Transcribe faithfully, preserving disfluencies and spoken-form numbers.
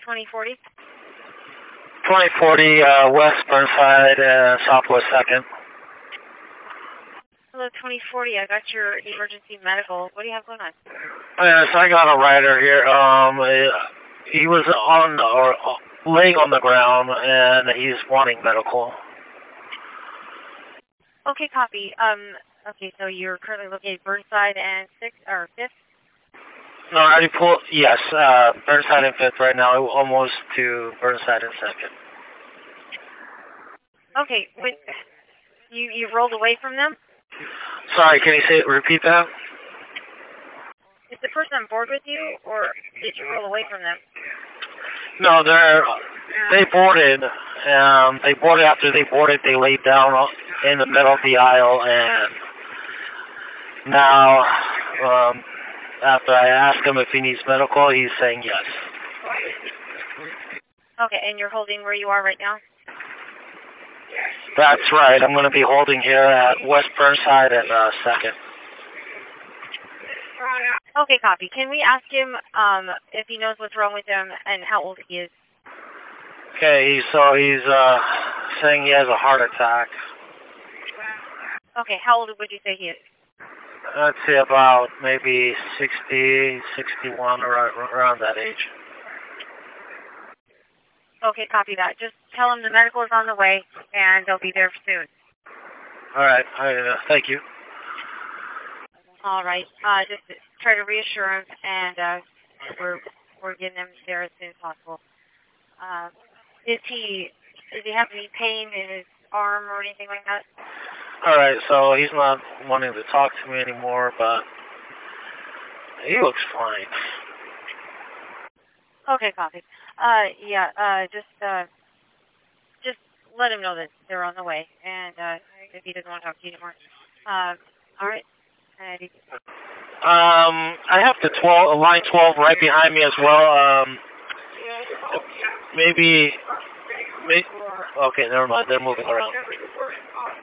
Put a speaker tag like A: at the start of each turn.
A: twenty forty?
B: twenty forty, uh, West Burnside, uh, Southwest second.
A: Hello, twenty forty. I got your emergency medical. What do you have going on?
B: Yes, I got a rider here. Um, he was on or laying on the ground, and he's wanting medical.
A: Okay, copy. Um, okay, so you're currently located Burnside and sixth or fifth?
B: No, I already pulled. Yes, uh, Burnside and fifth right now, almost to Burnside and second.
A: Okay, when you you rolled away from them?
B: Sorry, can you say repeat that?
A: Is the person on board with you, or did you roll away from them?
B: No, they're they boarded. Um, they boarded after they boarded. They laid down in the middle of the aisle, and now um, after I asked him if he needs medical, he's saying yes.
A: Okay, and you're holding where you are right now?
B: That's right. I'm going to be holding here at West Burnside at uh, second.
A: Okay, copy. Can we ask him um, if he knows what's wrong with him and how old he is?
B: Okay, so he's uh, saying he has a heart attack.
A: Okay, how old would you say he is?
B: I'd say about maybe sixty, sixty-one, or around that age.
A: Okay, copy that. Just tell him the medical is on the way, and they'll be there soon.
B: All right. I, uh, thank you.
A: All right. Uh, just try to reassure him, and uh, we're we're getting him there as soon as possible. Uh, is he does he have any pain in his arm or anything like that?
B: All right. So he's not wanting to talk to me anymore, but he looks fine.
A: Okay, copy. Uh, yeah. Uh, just uh, just let him know that they're on the way, and uh, if he doesn't want to talk to you anymore. Uh, all right.
B: Um, I have the twelve, line twelve right behind me as well. Um, maybe, maybe, okay, never mind. They're moving around.